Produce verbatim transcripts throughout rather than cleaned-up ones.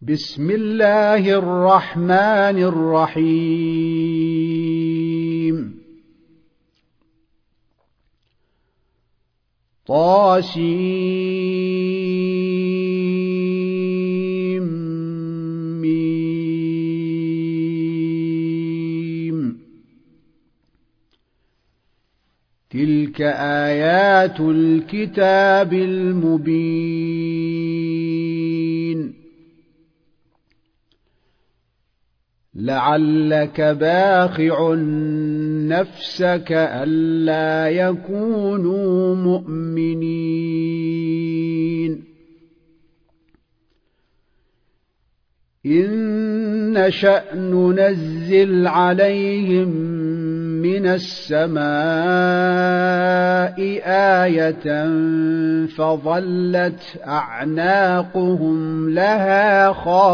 بسم الله الرحمن الرحيم طاسيم ميم تلك آيات الكتاب المبين لعلك باخع نفسك ألا يكونوا مؤمنين إن نشأ ننزل عليهم من السماء آية فظلت أعناقهم لها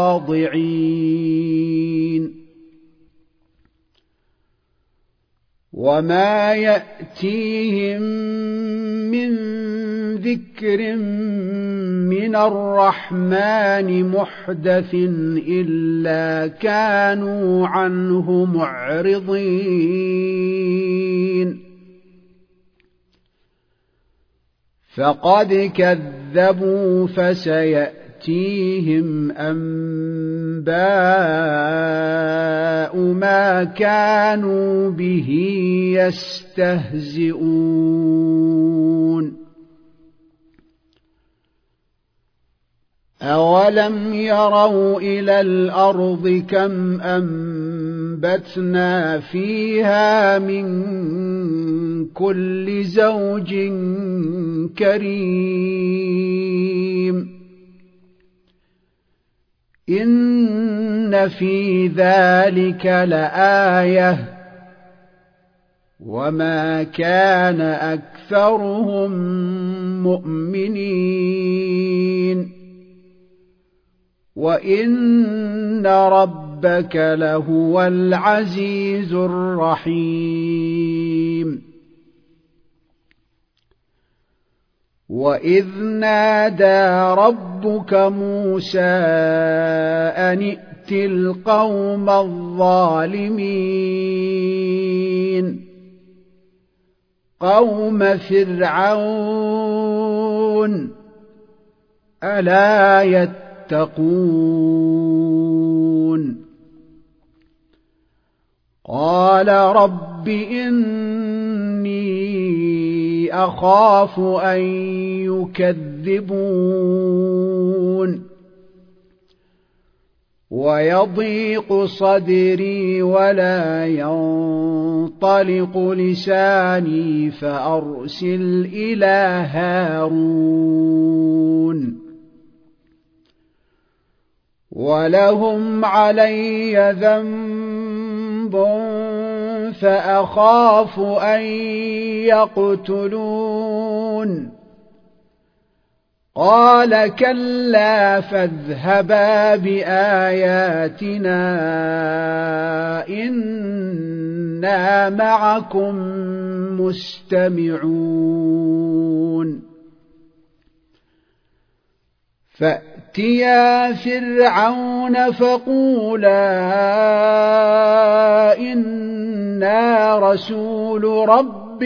خاضعين وما يأتيهم من ذكر من الرحمن محدث إلا كانوا عنه معرضين فقد كذبوا فسيأتيهم أنباء ما كانوا به يستهزئون أولم يروا إلى الأرض كم أنبتنا فيها من كل زوج كريم إن في ذلك لآية وما كان أكثرهم مؤمنين وإن ربك لهو العزيز الرحيم وإذ نادى ربك موسى أن ائت القوم الظالمين قوم فرعون ألا يتقون قال رب إني أخاف أن يكذبون ويضيق صدري ولا ينطلق لساني فأرسل إلى هارون ولهم علي ذنب فأخاف أن يقتلون قال كلا فاذهبا بآياتنا إنا معكم مستمعون فأتيا فرعون فقولا إنا رسول رب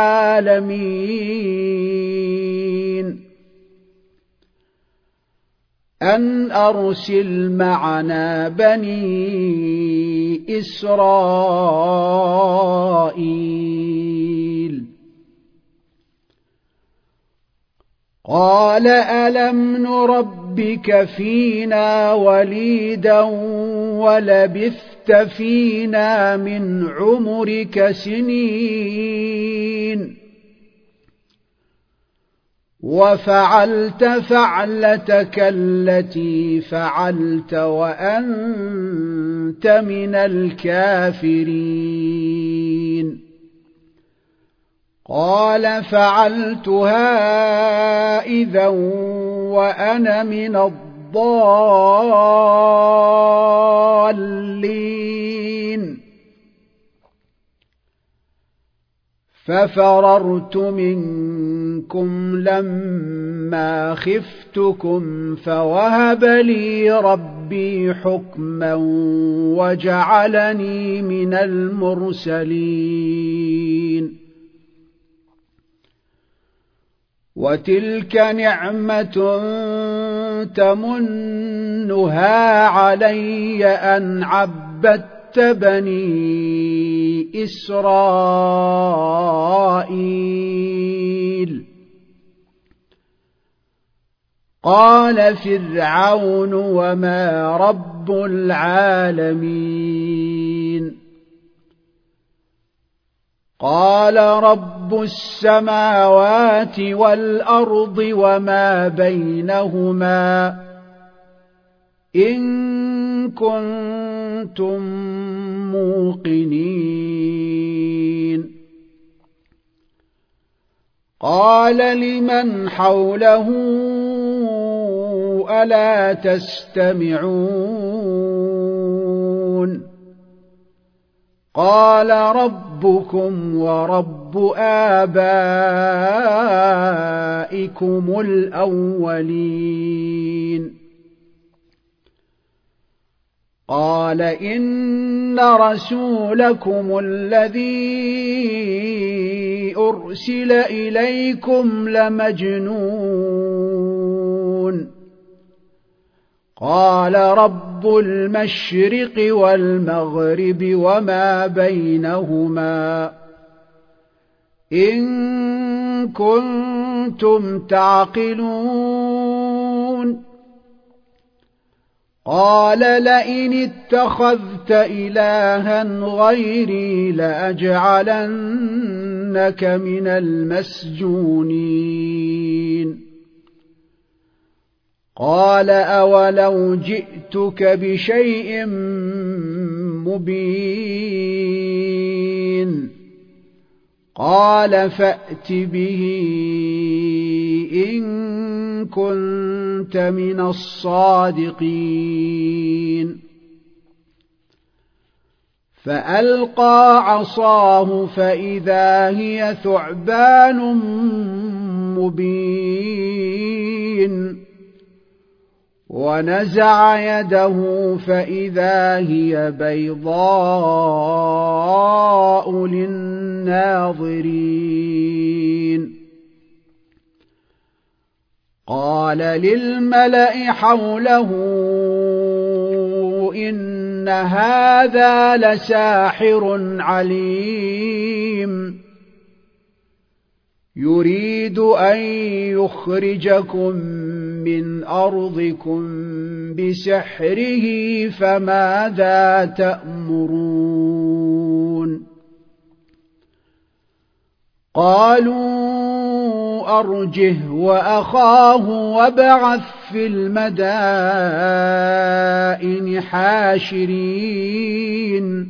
العالمين أن أرسل معنا بني إسرائيل قال ألم نربك فينا وليدا ولبثت فينا من عمرك سنين وفعلت فعلتك التي فعلت وأنت من الكافرين قال فعلتها إذا وأنا من الضالين ففررت منكم لما خفتكم فوهب لي ربي ربي حكما وجعلني من المرسلين وتلك نعمة تمنها علي أن عبدت بني إسرائيل قال فرعون وما رب العالمين قال رب السماوات والأرض وما بينهما إن كنتم موقنين قال لمن حوله ألا تستمعون قال ربكم ورب آبائكم الأولين قال إن رسولكم الذي أرسل إليكم لمجنون قال رب المشرق والمغرب وما بينهما إن كنتم تعقلون قال لئن اتخذت إلها غيري لأجعلنك من المسجونين قال أولو جئتك بشيء مبين قال فأت به إن كنت من الصادقين فألقى عصاه فإذا هي ثعبان مبين ونزع يده فإذا هي بيضاء للناظرين قال للملأ حوله إن هذا لساحر عليم يريد أن يخرجكم من أرضكم بسحره فماذا تأمرون قالوا أرجه وأخاه وابعث في المدائن حاشرين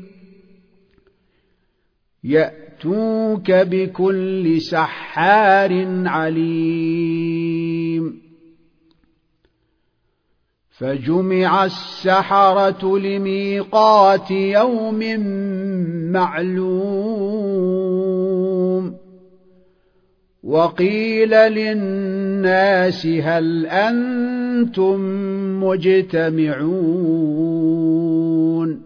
يأتوك بكل سحار عليم فجمع السحرة لميقات يوم معلوم وقيل للناس هل أنتم مجتمعون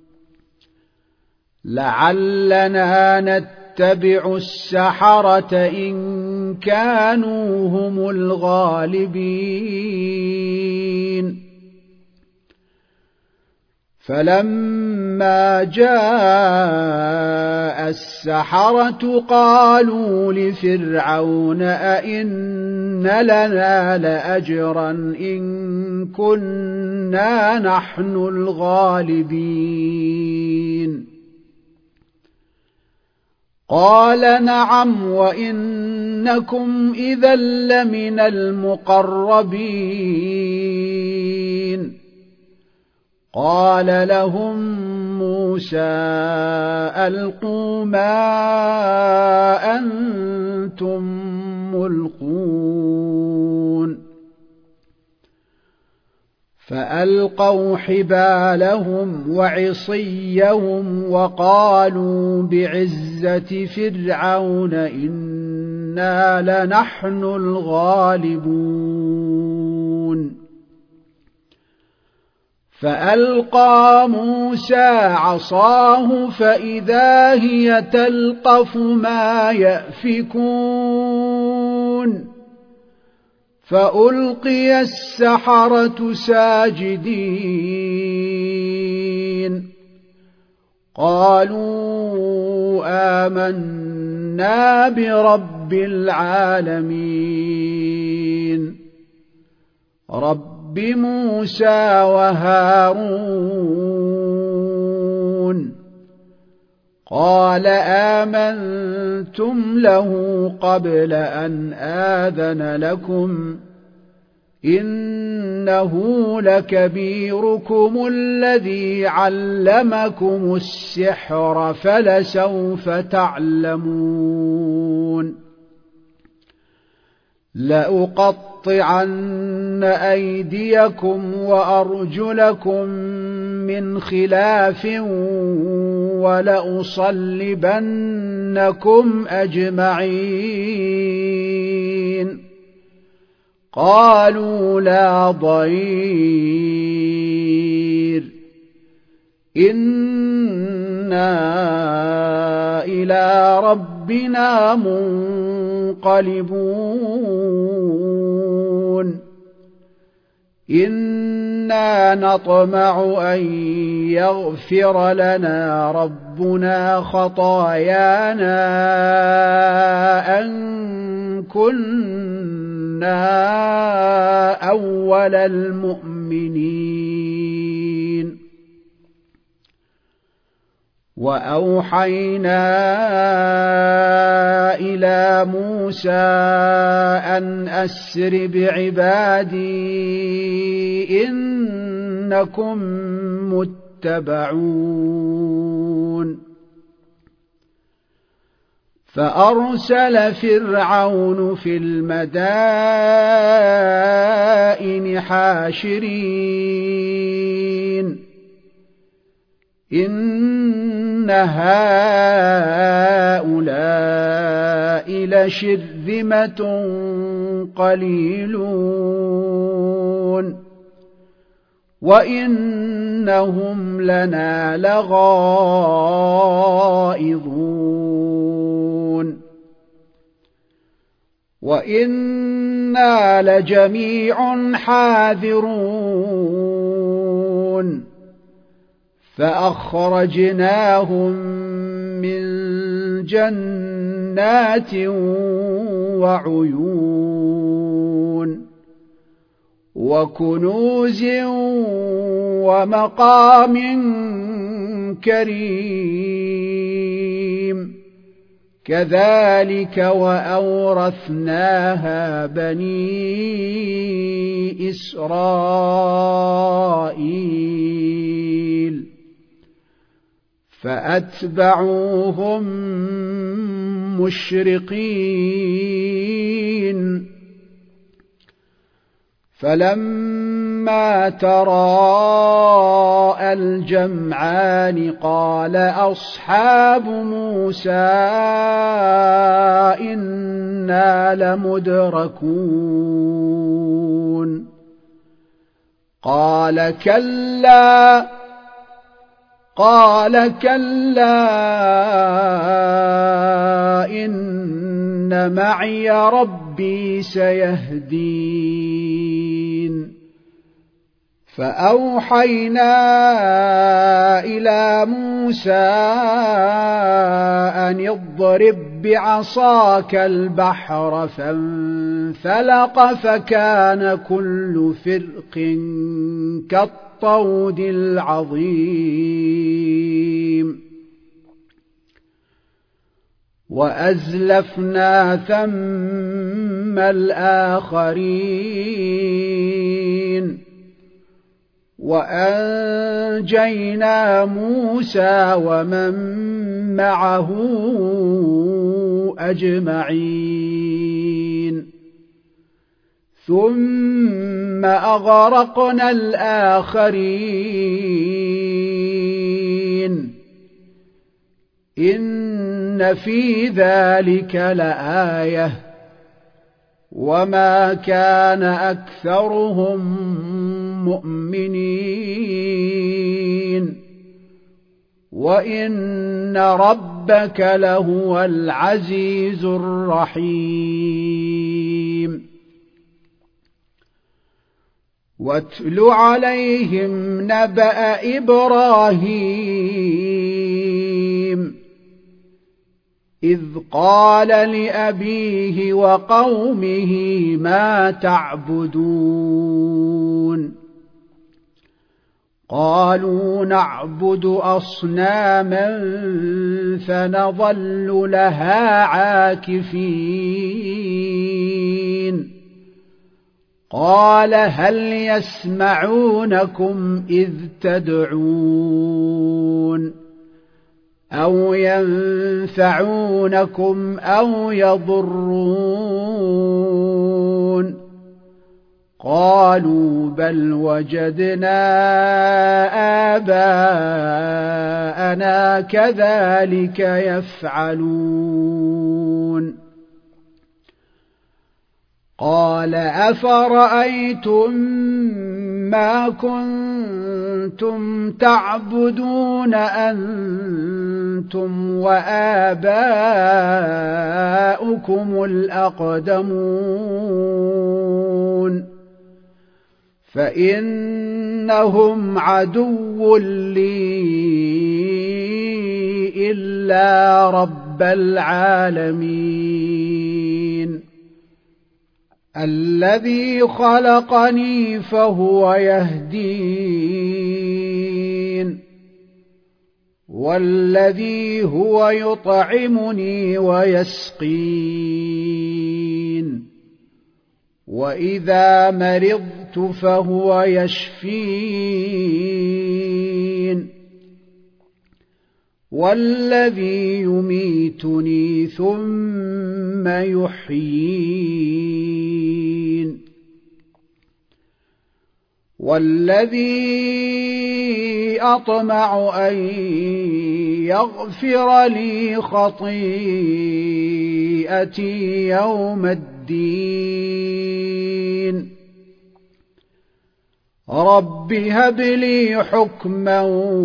لعلنا نتبع السحرة إن كانوا هم الغالبين فلما جاء السحرة قالوا لفرعون أئن لنا لأجرا إن كنا نحن الغالبين قال نعم وإنكم إذا لمن المقربين قال لهم موسى ألقوا ما أنتم ملقون فألقوا حبالهم وعصيهم وقالوا بعزة فرعون إنا لنحن الغالبون فألقى موسى عصاه فإذا هي تلقف ما يأفكون فألقي السحرة ساجدين قالوا آمنا برب العالمين رب موسى وهارون قال آمنتم له قبل أن آذن لكم إنه لكبيركم الذي علمكم السحر فلسوف تعلمون لأقطعن أيديكم وأرجلكم من خلاف ولأصلبنكم أجمعين قالوا لا ضير إنا إلى ربنا منقلبون إنا نطمع أن يغفر لنا ربنا خطايانا أن كنا أول المؤمنين وأوحينا إلى موسى أن أسر بعبادي إنكم متبعون فأرسل فرعون في المدائن حاشرين إن هؤلاء لشرذمة قليلون وإنهم لنا لغائظون وإنا لجميع حاذرون فأخرجناهم من جنات وعيون وكنوز ومقام كريم كذلك وأورثناها بني إسرائيل فأتبعوهم مشرقين فلما تراءى الجمعان قال أصحاب موسى إنا لمدركون قال كلا قال كلا إن معي ربي سيهدين فأوحينا إلى موسى أن اضرب بعصاك البحر فانفلق فكان كل فرق كالطود العظيم وأزلفنا ثم الآخرين وأنجينا موسى ومن معه أجمعين ثم أغرقنا الآخرين إن في ذلك لآية وما كان أكثرهم مؤمنين وإن ربك لهو العزيز الرحيم واتل عليهم نبأ إبراهيم إذ قال لأبيه وقومه ما تعبدون قالوا نعبد أصناما فنظل لها عاكفين قال هل يسمعونكم إذ تدعون أو ينفعونكم أو يضرون قالوا بل وجدنا آباءنا كذلك يفعلون قال أفرأيتم ما كنتم تعبدون أنتم وآباؤكم الأقدمون فإنهم عدو لي إلا رب العالمين الذي خلقني فهو يهدين والذي هو يطعمني ويسقين وإذا مرضت فهو يشفين والذي يميتني ثم يحيين والذي أطمع أن يغفر لي خطيئتي يوم الدين رب هب لي حكما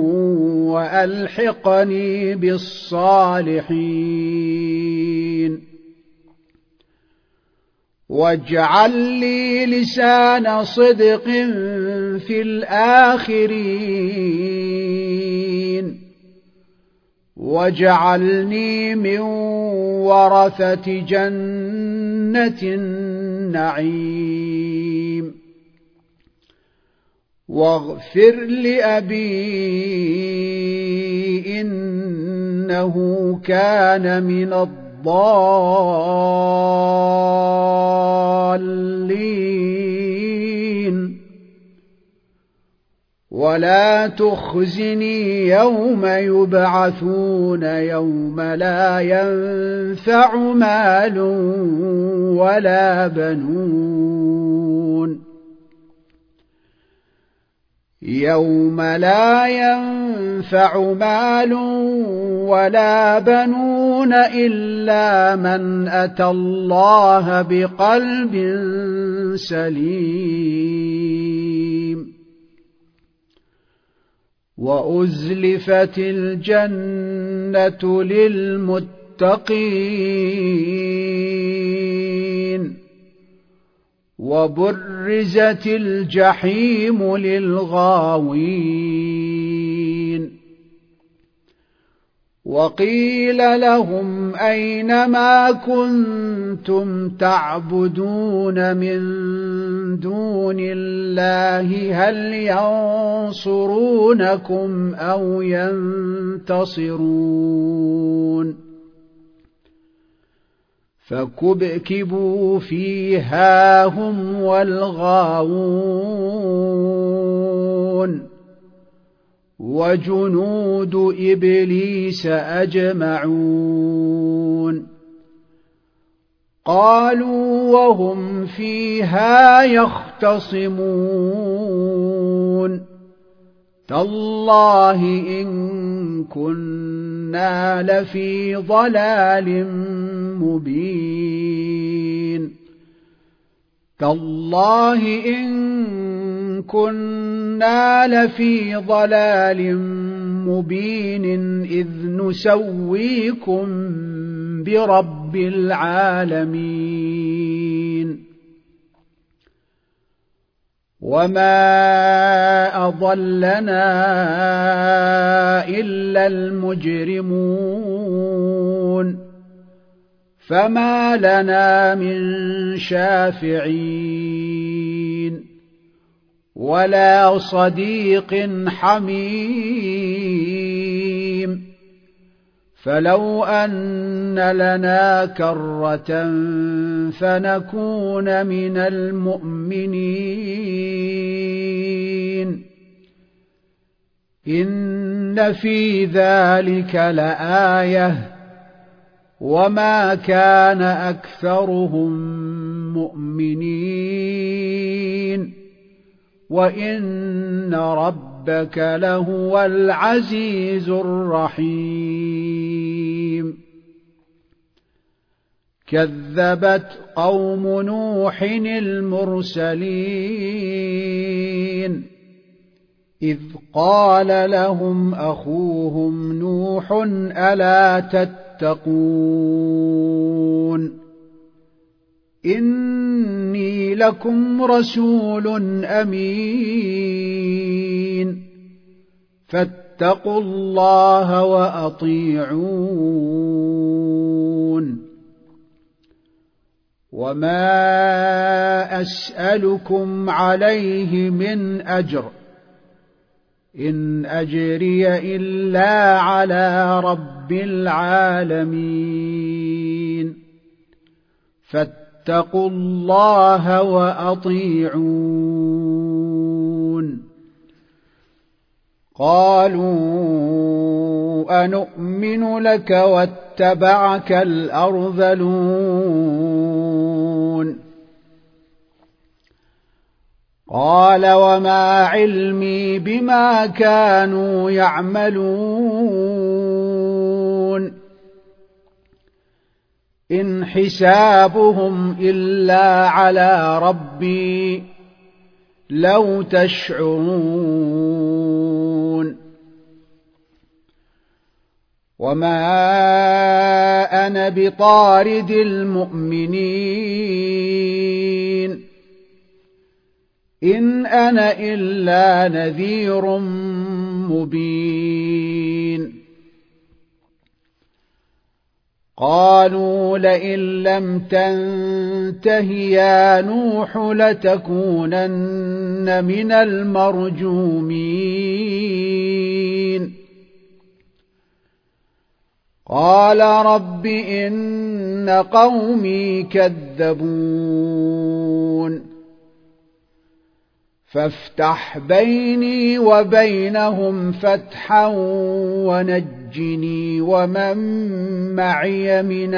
وألحقني بالصالحين واجعل لي لسان صدق في الآخرين واجعلني من ورثة جنة النعيم واغفر لأبي إنه كان من الضالين ولا تخزني يوم يبعثون يوم لا ينفع مال ولا بنون يوم لا ينفع مال ولا بنون إلا من أتى الله بقلب سليم وأزلفت الجنة للمتقين وبرزت الجحيم للغاوين وقيل لهم أين ما كنتم تعبدون من دون الله هل ينصرونكم أو ينتصرون فكبكبوا فيها هم والغاوون وجنود إبليس أجمعون قالوا وهم فيها يختصمون تالله إن كنا لفي ضلال مبين تالله إن كنا لفي ضلال مبين إذ نسويكم برب العالمين وما أضلنا إلا المجرمون فما لنا من شافعين ولا صديق حميم فلو أن لنا كرة فنكون من المؤمنين إن في ذلك لآية وما كان أكثرهم مؤمنين وإن ربك لهو العزيز الرحيم كذبت قوم نوح المرسلين إذ قال لهم أخوهم نوح ألا تتقون إني لكم رسول أمين فاتقوا الله وأطيعون وما أسألكم عليه من أجر إن أجري إلا على رب العالمين فاتقوا الله وأطيعون قالوا أنؤمن لك واتبعك الأرذلون قال وما علمي بما كانوا يعملون إن حسابهم إلا على ربي لو تشعرون وما أنا بطارد المؤمنين إن أنا إلا نذير مبين قالوا لئن لم تنته يا نوح لتكونن من المرجومين قال رب إن قومي كذبون فافتح بيني وبينهم فتحا ونجني ومن معي من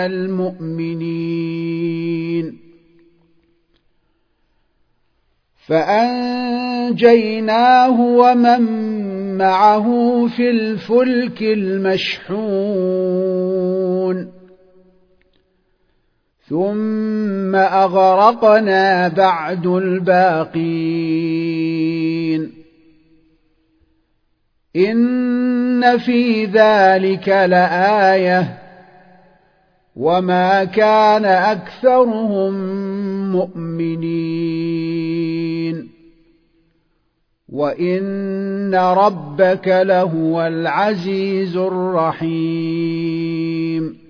المؤمنين فأنجيناه ومن معه في الفلك المشحون ثم أغرقنا بعد الباقين إن في ذلك لآية وما كان أكثرهم مؤمنين وإن ربك لهو العزيز الرحيم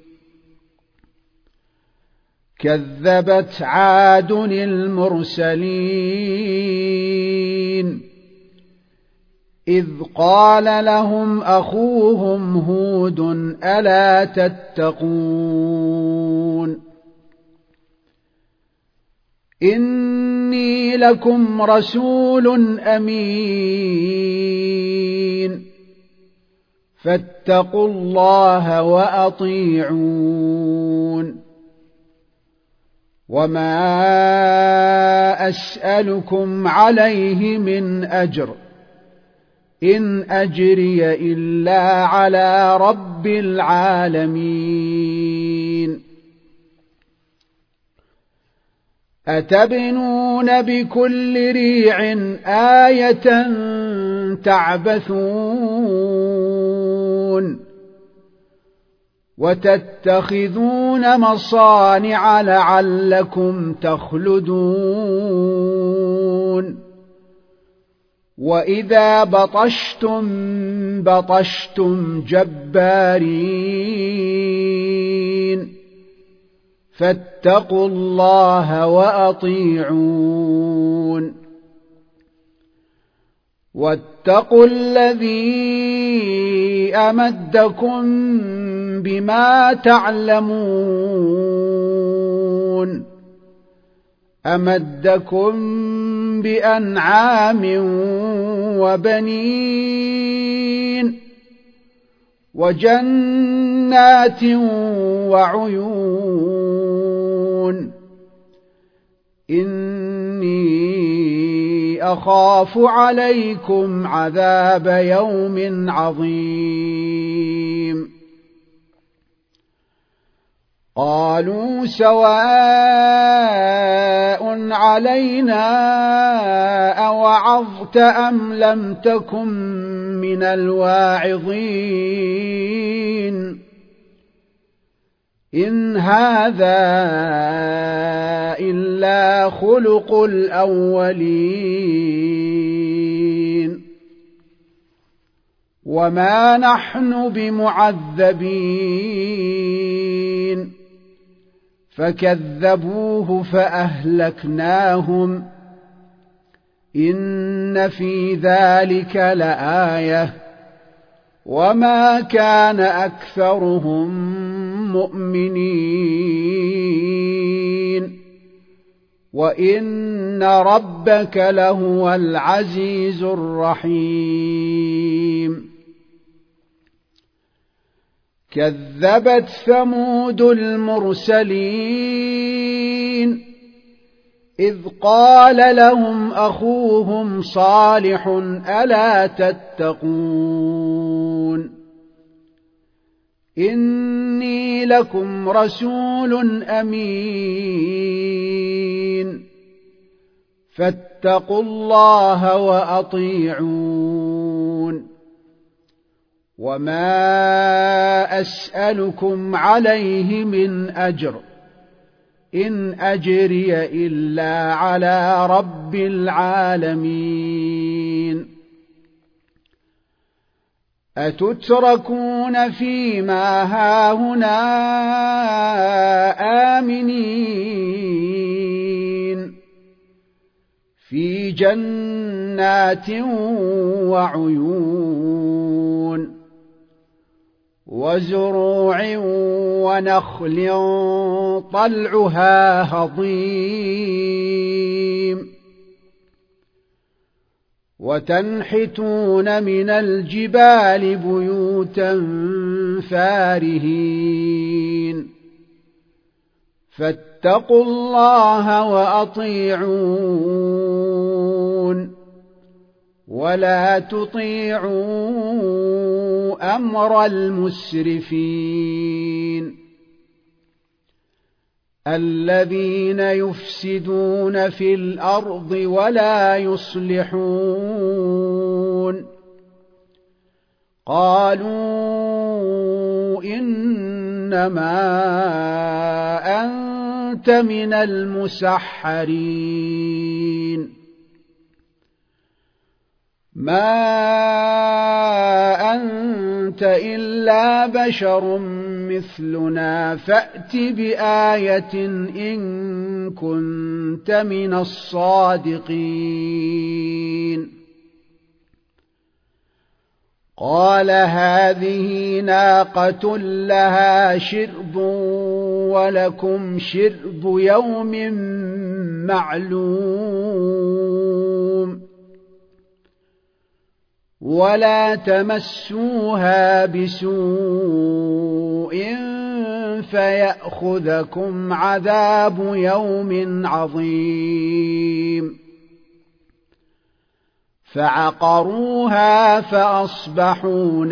كذبت عاد المرسلين إذ قال لهم أخوهم هود ألا تتقون إني لكم رسول أمين فاتقوا الله وأطيعون وما أسألكم عليه من أجر إن أجري إلا على رب العالمين أتبنون بكل ريع آية تعبثون وتتخذون مصانع لعلكم تخلدون وإذا بطشتم بطشتم جبارين فاتقوا الله وأطيعون واتقوا الذي أمدكم بما تعلمون أمدكم بأنعام وبنين وجنات وعيون إني أخاف عليكم عذاب يوم عظيم قالوا سواء علينا أوعظت أم لم تكن من الواعظين إن هذا إلا خلق الأولين وما نحن بمعذبين فكذبوه فأهلكناهم إن في ذلك لآية وما كان أكثرهم مؤمنين وإن ربك لهو العزيز الرحيم كذبت ثمود المرسلين إذ قال لهم أخوهم صالح ألا تتقون إني لكم رسول أمين فاتقوا الله وأطيعون وما أسألكم عليه من أجر إن أجري إلا على رب العالمين أتتركون فيما هاهنا آمنين في جنات وعيون وزروع ونخل طلعها هضيم وتنحتون من الجبال بيوتا فارهين فاتقوا الله وأطيعون ولا تطيعوا أمر المسرفين الذين يفسدون في الأرض ولا يصلحون قالوا إنما أنت من المسحرين ما أنت إلا بشر مثلنا فأت بآية إن كنت من الصادقين قال هذه ناقة لها شرب ولكم شرب يوم معلوم ولا تمسوها بسوء فيأخذكم عذاب يوم عظيم فعقروها فأصبحوا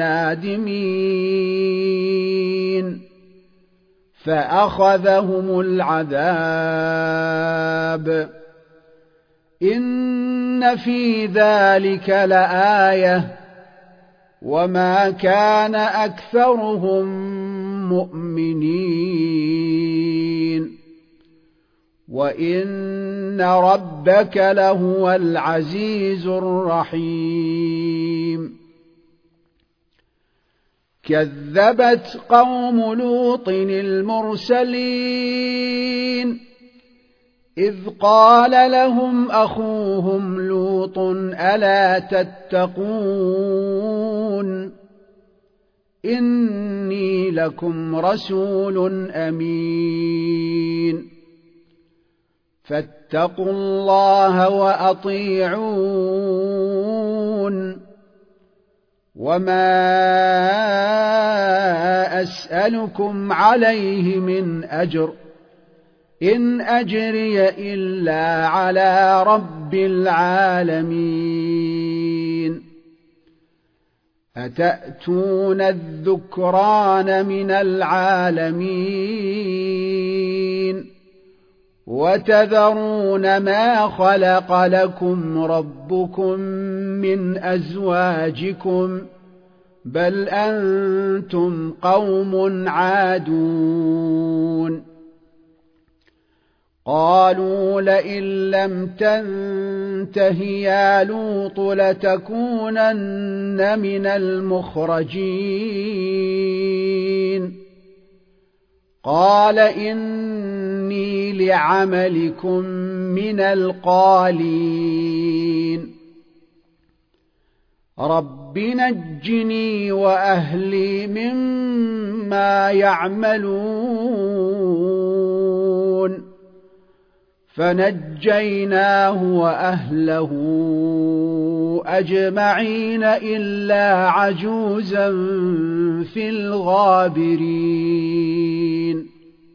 نادمين فأخذهم العذاب إن في ذلك لآية وما كان أكثرهم مؤمنين وإن ربك لهو العزيز الرحيم كذبت قوم لوط المرسلين إذ قال لهم أخوهم لوط ألا تتقون إني لكم رسول أمين فاتقوا الله وأطيعون وما أسألكم عليه من أجر إن أجري إلا على رب العالمين أتأتون الذكران من العالمين وتذرون ما خلق لكم ربكم من أزواجكم بل أنتم قوم عادون قالوا لئن لم تنته يا لوط لتكونن من المخرجين قال إني لعملكم من القالين رب نجني وأهلي مما يعملون فنجيناه وأهله أجمعين إلا عجوزا في الغابرين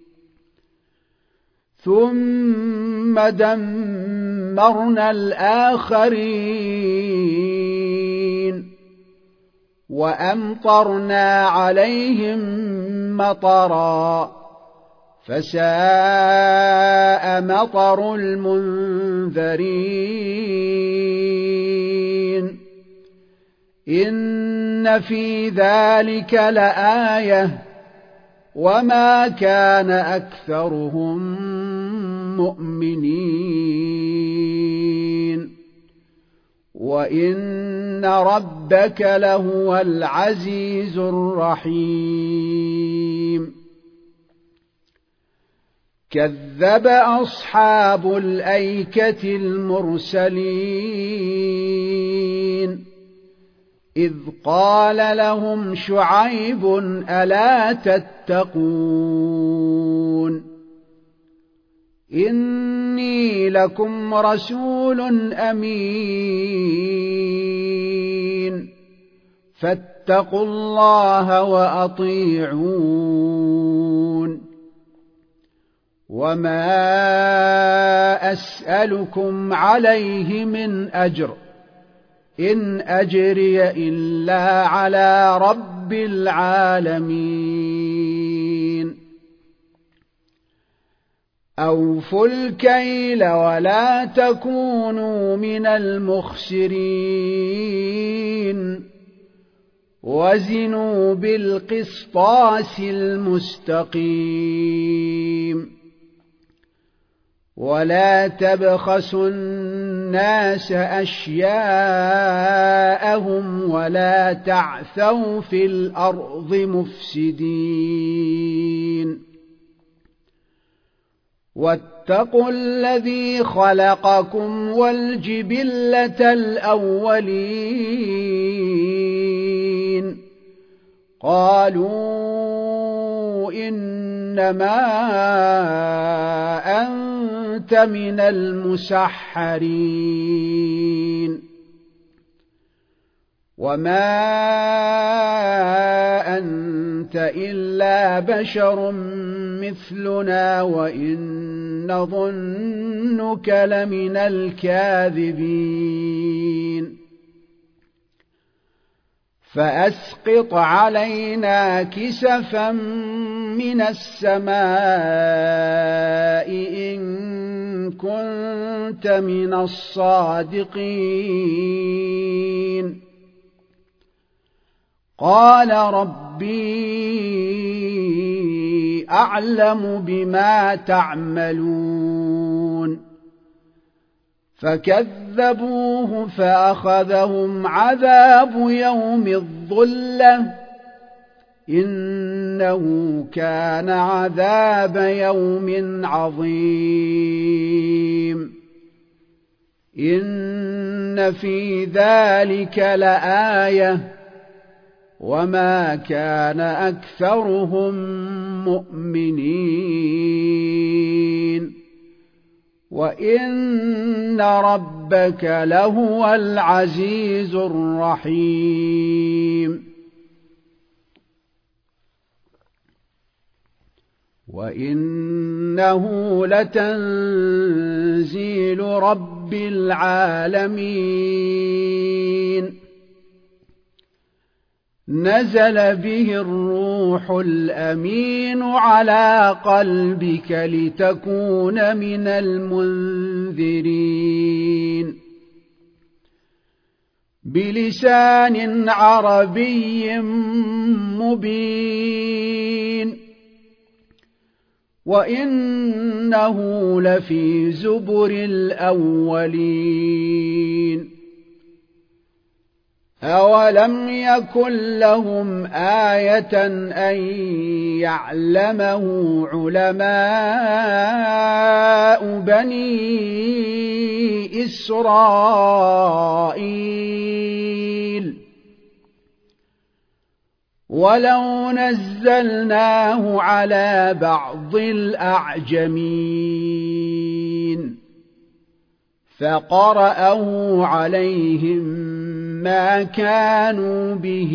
ثم دمرنا الآخرين وأمطرنا عليهم مطرا فساء مطر المنذرين إن في ذلك لآية وما كان أكثرهم مؤمنين وإن ربك لهو العزيز الرحيم كذب أصحاب الأيكة المرسلين إذ قال لهم شعيب ألا تتقون إني لكم رسول أمين فاتقوا الله وأطيعون وما أسألكم عليه من أجر إن أجري إلا على رب العالمين أوفوا الكيل ولا تكونوا من المخسرين وزنوا بالقسطاس المستقيم ولا تبخسوا الناس أشياءهم ولا تعثوا في الأرض مفسدين واتقوا الذي خلقكم والجبلة الأولين قالوا إنما أنت من المسحرين وما أنت إلا بشر مثلنا وإن نظنك لمن الكاذبين فأسقط علينا كسفا من السماء إن كنت من الصادقين قال ربي أعلم بما تعملون فكذبوه فأخذهم عذاب يوم الظلة إنه كان عذاب يوم عظيم إن في ذلك لآية وما كان أكثرهم مؤمنين وإن ربك لهو العزيز الرحيم وإنه لتنزيل رب العالمين نزل به الروح الأمين على قلبك لتكون من المنذرين بلسان عربي مبين وإنه لفي زبر الأولين أولم يكن لهم آية أن يعلمه علماء بني إسرائيل ولو نزلناه على بعض الأعجمين فقرأه عليهم ما كانوا به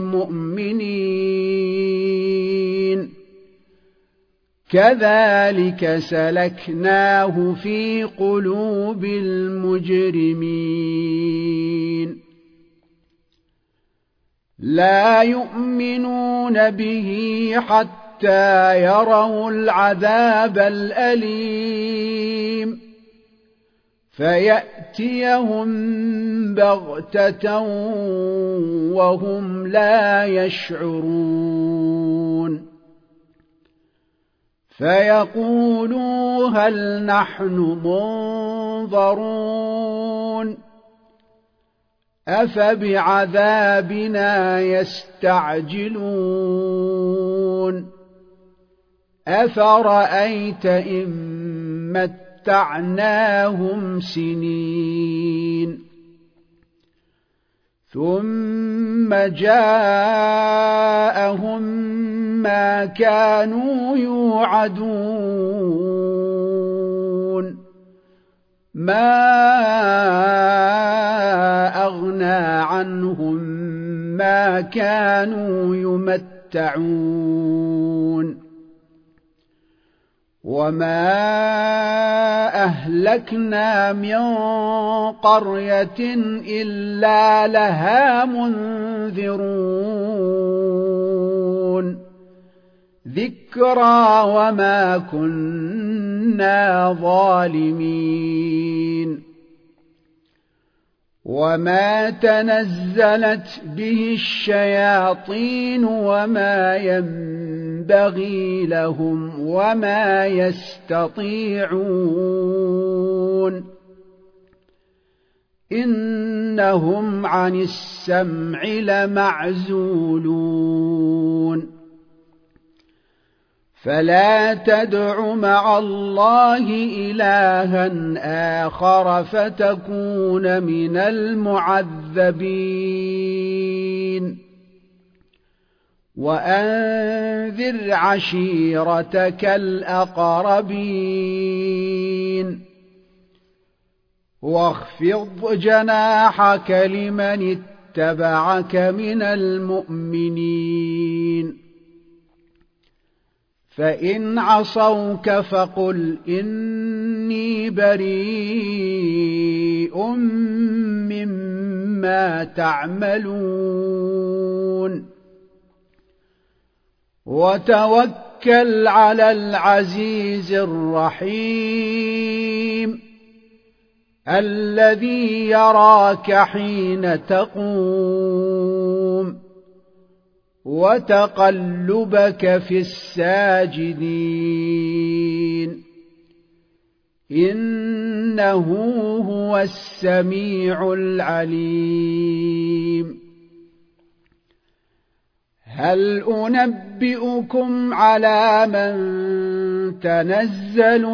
مؤمنين كذلك سلكناه في قلوب المجرمين لا يؤمنون به حتى يروا العذاب الأليم فيأتيهم بغتة وهم لا يشعرون فيقولوا هل نحن منظرون أفبعذابنا يستعجلون أفرأيت إن متعناهم سنين ثم جاءهم ما كانوا يوعدون ما أغنى عنهم ما كانوا يمتعون وما أهلكنا من قرية إلا لها منذرون ذكرى وما كنا ظالمين وما تنزلت به الشياطين وما ينبغي لهم وما يستطيعون إنهم عن السمع لمعزولون فلا تدع مع الله إلها آخر فتكون من المعذبين وأنذر عشيرتك الأقربين واخفض جناحك لمن اتبعك من المؤمنين فإن عصوك فقل إني بريء مما تعملون وتوكل على العزيز الرحيم الذي يراك حين تقوم وتقلبك في الساجدين إنه هو السميع العليم هل أنبئكم على من تنزل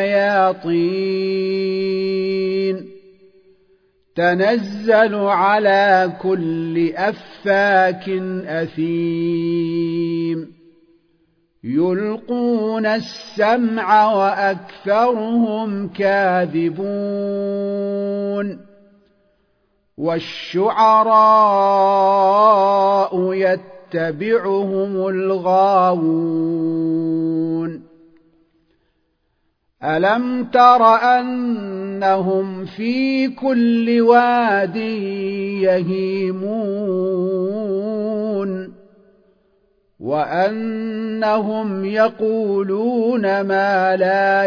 الشياطين تنزل على كل أفاك أثيم يلقون السمع وأكثرهم كاذبون والشعراء يتبعهم الغاوون ألم تر أنهم في كل واد يهيمون وأنهم يقولون ما لا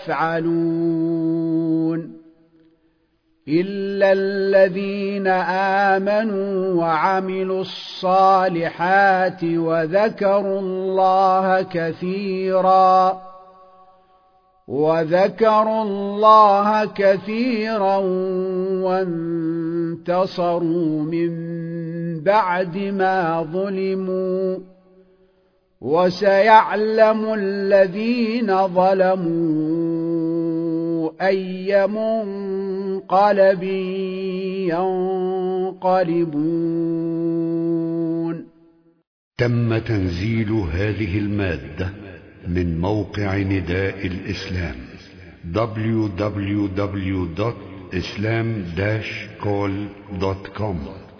يفعلون إلا الذين آمنوا وعملوا الصالحات وذكروا الله كثيرا وذكروا الله كثيرا وانتصروا من بعد ما ظلموا وسيعلم الذين ظلموا أي منقلب ينقلبون. تم تنزيل هذه المادة من موقع نداء الإسلام دبليو دبليو دبليو دوت إسلام داش كول دوت كوم.